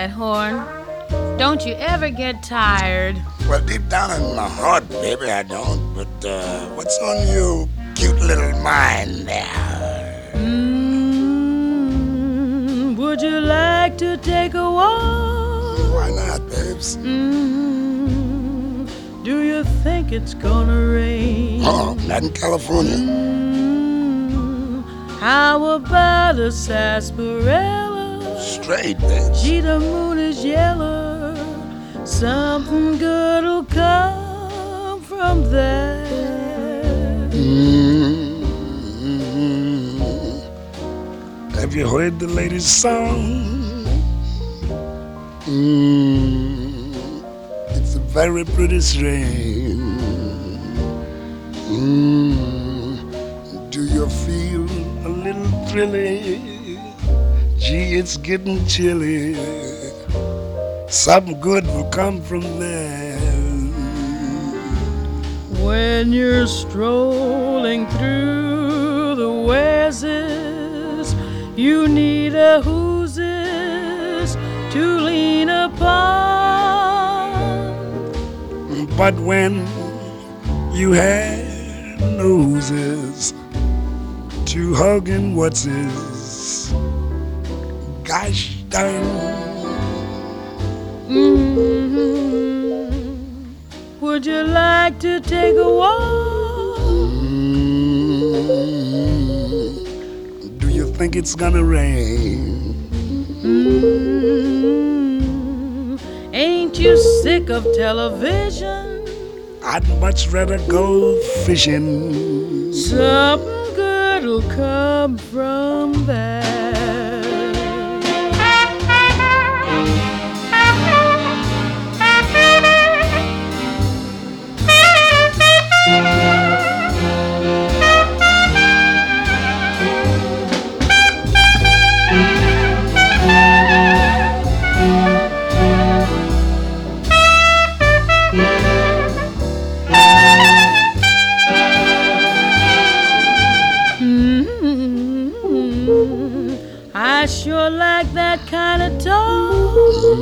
that horn? Don't you ever get tired? Well, deep down in my heart, baby, I don't. But what's on your cute little mind there? Would you like to take a walk? Why not, babes? Do you think it's gonna rain? Oh, not in California. How about a sarsaparilla? Straight, babes. Gee, the moon is yellow. Something good'll come from that. Have you heard the latest song? It's a very pretty strain. Do you feel a little thrilly? Gee, it's getting chilly. Something good will come from there. When you're strolling through the Wesses, you need a whooses to lean upon. But when you had noses to hug and what's his, gosh darn. Would you like to take a walk? Do you think it's gonna rain? Ain't you sick of television? I'd much rather go fishing. Something good'll come from that. I sure like that kind of talk.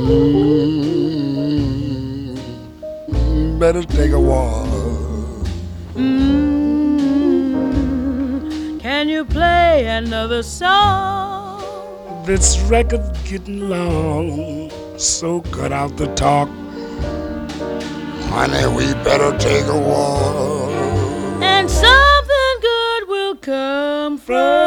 Better take a walk. Can you play another song? This record's getting long, so cut out the talk. Honey, we better take a walk. And something good will come from